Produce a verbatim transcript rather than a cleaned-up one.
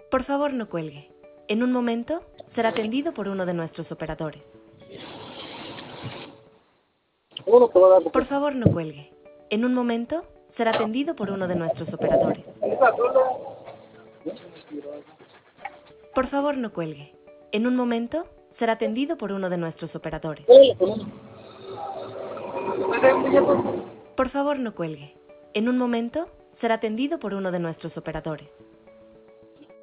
Por favor, no cuelgue. En un momento, será atendido por uno de nuestros operadores. Por favor, no cuelgue. En un momento, será atendido por uno de nuestros operadores. Por favor, no cuelgue. En un momento, será atendido por uno de nuestros operadores. Por favor, no cuelgue. En un momento, será atendido por uno de nuestros operadores.